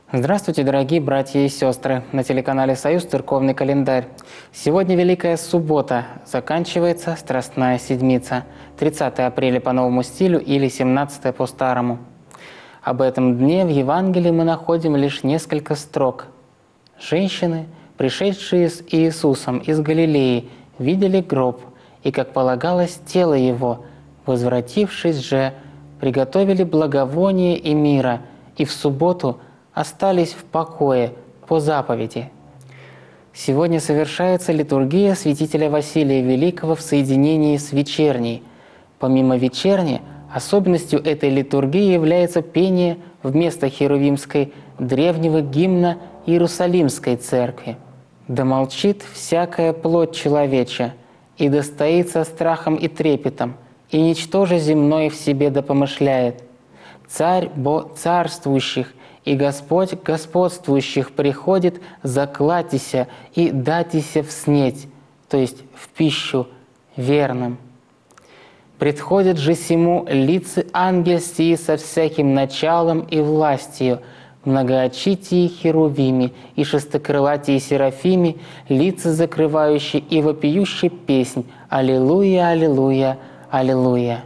Здравствуйте, дорогие братья и сестры! На телеканале «Союз» церковный календарь. Сегодня Великая Суббота, заканчивается Страстная Седмица, 30 апреля по новому стилю или 17 по старому. Об этом дне в Евангелии мы находим лишь несколько строк. Женщины, пришедшие с Иисусом из Галилеи, видели гроб, и, как полагалось, тело его, возвратившись же, приготовили благовоние и мира, и в субботу остались в покое по заповеди. Сегодня совершается литургия святителя Василия Великого в соединении с вечерней. Помимо вечерни, особенностью этой литургии является пение вместо херувимской древнего гимна Иерусалимской церкви. «Да молчит всякая плоть человеча, и да стоит со страхом и трепетом, и ничтоже земное в себе да помышляет. Царь бо царствующих, и Господь господствующих приходит, закладися и датися вснеть», то есть в пищу верным. «Предходят же сему лица ангельстии со всяким началом и властью, многоочитии херувими и шестокрылатии серафими, лица закрывающие и вопиющие песнь «Аллилуйя, аллилуйя, аллилуйя».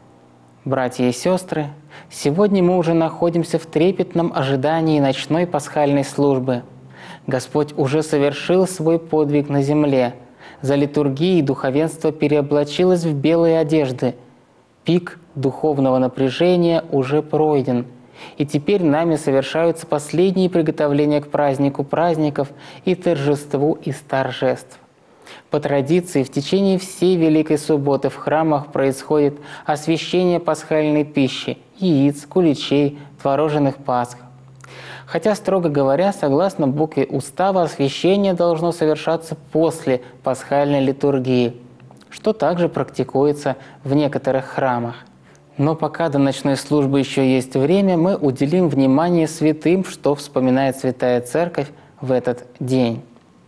Братья и сестры, сегодня мы уже находимся в трепетном ожидании ночной пасхальной службы. Господь уже совершил свой подвиг на земле. За литургией духовенство переоблачилось в белые одежды. Пик духовного напряжения уже пройден. И теперь нами совершаются последние приготовления к празднику праздников и торжеству из торжеств. По традиции, в течение всей Великой Субботы в храмах происходит освящение пасхальной пищи – яиц, куличей, творожных пасх. Хотя, строго говоря, согласно букве Устава, освящение должно совершаться после пасхальной литургии, что также практикуется в некоторых храмах. Но пока до ночной службы еще есть время, мы уделим внимание святым, что вспоминает Святая Церковь в этот день.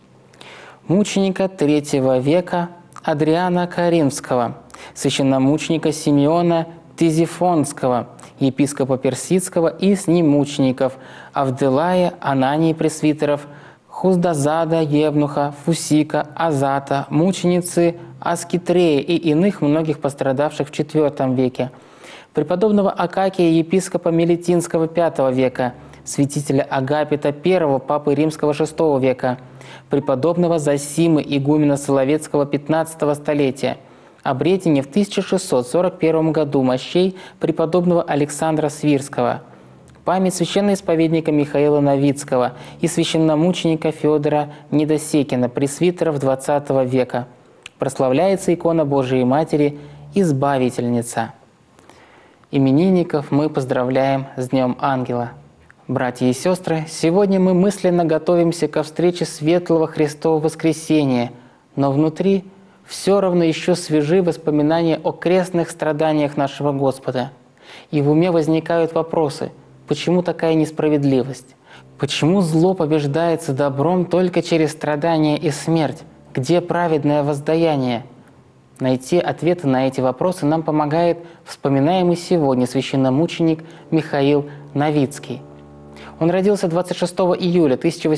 Мученика III века Адриана Каримского, священномученика Симеона Ктизифонского, епископа Персидского и с ним мучеников Авделая, Анании пресвитеров, Хуздазада, Евнуха, Фусика, Азата, мученицы Аскитрея и иных многих пострадавших в IV веке, преподобного Акакия, епископа Мелитинского V века, святителя Агапита I, папы Римского VI века, преподобного Зосимы, игумена Соловецкого XV столетия, обретение в 1641 году мощей преподобного Александра Свирского, память священноисповедника Михаила Новицкого и священномученика Федора Недосекина, пресвитеров XX века. Прославляется икона Божией Матери Избавительница. Именинников мы поздравляем с Днем Ангела. Братья и сестры, сегодня мы мысленно готовимся ко встрече светлого Христового воскресения, но внутри все равно еще свежи воспоминания о крестных страданиях нашего Господа. И в уме возникают вопросы: почему такая несправедливость? Почему зло побеждается добром только через страдания и смерть? Где праведное воздаяние? Найти ответы на эти вопросы нам помогает вспоминаемый сегодня священномученик Михаил Новицкий. Он родился 26 июля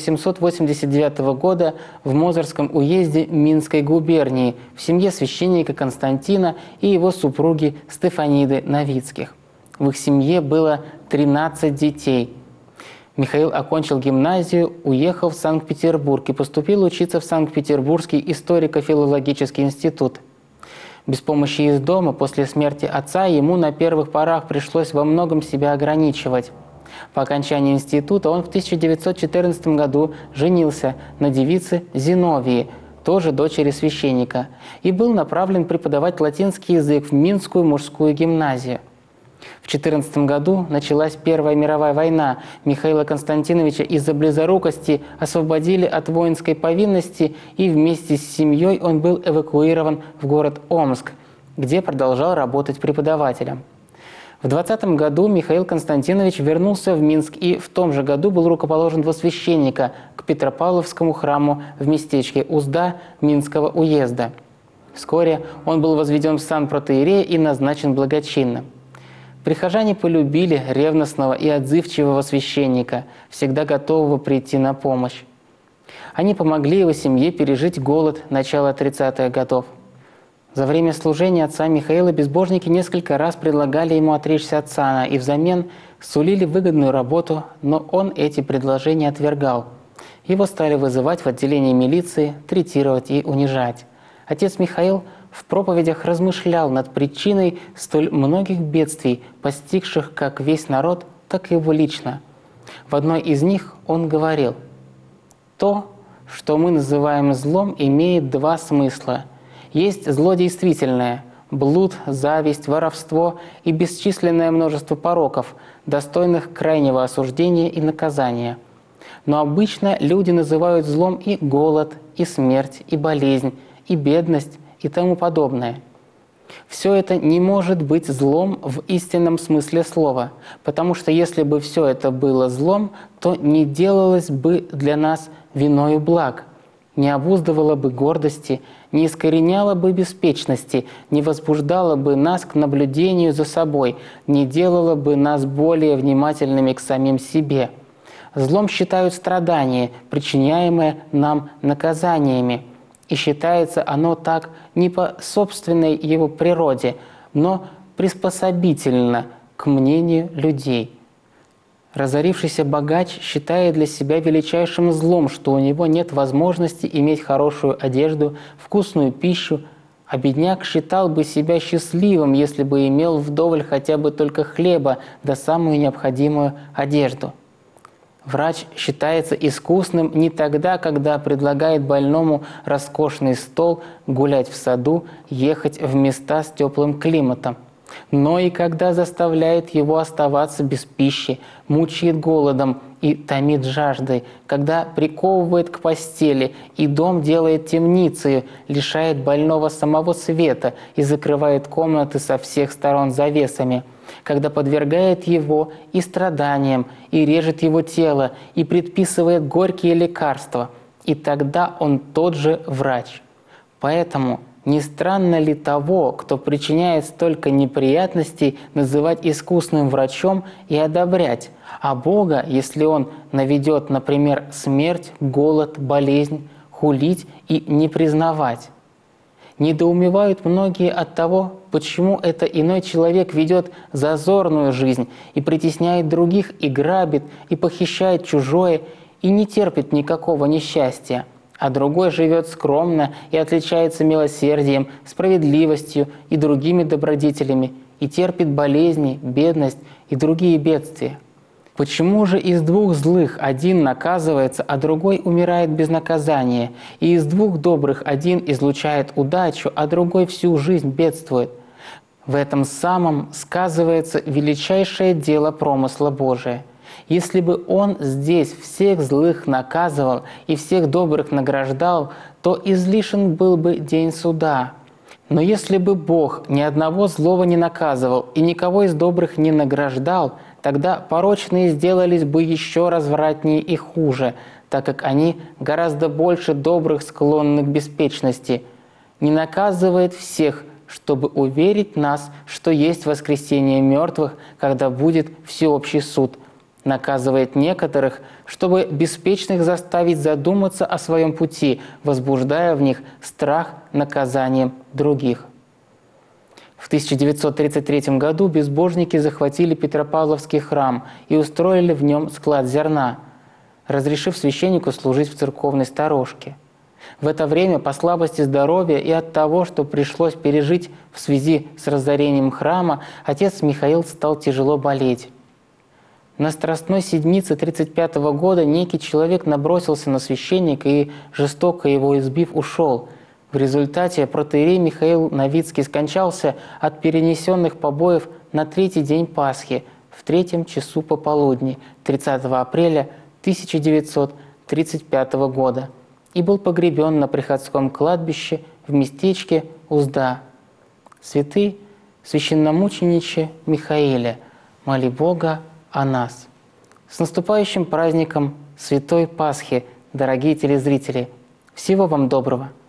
1889 года в Мозырском уезде Минской губернии в семье священника Константина и его супруги Стефаниды Новицких. В их семье было 13 детей. Михаил окончил гимназию, уехал в Санкт-Петербург и поступил учиться в Санкт-Петербургский историко-филологический институт. Без помощи из дома после смерти отца ему на первых порах пришлось во многом себя ограничивать. По окончании института он в 1914 году женился на девице Зиновии, тоже дочери священника, и был направлен преподавать латинский язык в Минскую мужскую гимназию. В 14 году началась Первая мировая война. Михаила Константиновича из-за близорукости освободили от воинской повинности, и вместе с семьей он был эвакуирован в город Омск, где продолжал работать преподавателем. В 20 году Михаил Константинович вернулся в Минск и в том же году был рукоположен во священника к Петропавловскому храму в местечке Узда Минского уезда. Вскоре он был возведен в сан протоиерея и назначен благочинным. Прихожане полюбили ревностного и отзывчивого священника, всегда готового прийти на помощь. Они помогли его семье пережить голод начала 30-х годов. За время служения отца Михаила безбожники несколько раз предлагали ему отречься от сана и взамен сулили выгодную работу, но он эти предложения отвергал. Его стали вызывать в отделение милиции, третировать и унижать. Отец Михаил в проповедях размышлял над причиной столь многих бедствий, постигших как весь народ, так и его лично. В одной из них он говорил: «То, что мы называем злом, имеет два смысла. Есть зло действительное – блуд, зависть, воровство и бесчисленное множество пороков, достойных крайнего осуждения и наказания. Но обычно люди называют злом и голод, и смерть, и болезнь, и бедность, и тому подобное. Все это не может быть злом в истинном смысле слова, потому что если бы все это было злом, то не делалось бы для нас виною благ, не обуздывало бы гордости, не искореняло бы беспечности, не возбуждало бы нас к наблюдению за собой, не делало бы нас более внимательными к самим себе. Злом считают страдания, причиняемые нам наказаниями, и считается оно так не по собственной его природе, но приспособительно к мнению людей. Разорившийся богач считает для себя величайшим злом, что у него нет возможности иметь хорошую одежду, вкусную пищу, а бедняк считал бы себя счастливым, если бы имел вдоволь хотя бы только хлеба да самую необходимую одежду. Врач считается искусным не тогда, когда предлагает больному роскошный стол, гулять в саду, ехать в места с теплым климатом, но и когда заставляет его оставаться без пищи, мучает голодом и томит жаждой, когда приковывает к постели и дом делает темницей, лишает больного самого света и закрывает комнаты со всех сторон завесами, когда подвергает его и страданиям, и режет его тело, и предписывает горькие лекарства, и тогда он тот же врач. Поэтому не странно ли того, кто причиняет столько неприятностей, называть искусным врачом и одобрять, а Бога, если Он наведет, например, смерть, голод, болезнь, хулить и не признавать? Недоумевают многие от того, почему это иной человек ведет зазорную жизнь и притесняет других, и грабит, и похищает чужое, и не терпит никакого несчастья, а другой живет скромно и отличается милосердием, справедливостью и другими добродетелями, и терпит болезни, бедность и другие бедствия. Почему же из двух злых один наказывается, а другой умирает без наказания, и из двух добрых один излучает удачу, а другой всю жизнь бедствует? В этом самом сказывается величайшее дело промысла Божия. Если бы Он здесь всех злых наказывал и всех добрых награждал, то излишен был бы день суда. Но если бы Бог ни одного злого не наказывал и никого из добрых не награждал, тогда порочные сделались бы еще развратнее и хуже, так как они гораздо больше добрых склонны к беспечности. Не наказывает всех, чтобы уверить нас, что есть воскресение мертвых, когда будет всеобщий суд. Наказывает некоторых, чтобы беспечных заставить задуматься о своем пути, возбуждая в них страх наказанием других. В 1933 году безбожники захватили Петропавловский храм и устроили в нем склад зерна, разрешив священнику служить в церковной сторожке. В это время по слабости здоровья и от того, что пришлось пережить в связи с разорением храма, отец Михаил стал тяжело болеть. На Страстной Седмице 1935 года некий человек набросился на священника и, жестоко его избив, ушел. В результате протоиерей Михаил Новицкий скончался от перенесенных побоев на третий день Пасхи в 3 часу пополудни 30 апреля 1935 года и был погребен на приходском кладбище в местечке Узда. Святый священномучениче Михаиле, моли Бога о нас. С наступающим праздником Святой Пасхи, дорогие телезрители! Всего вам доброго!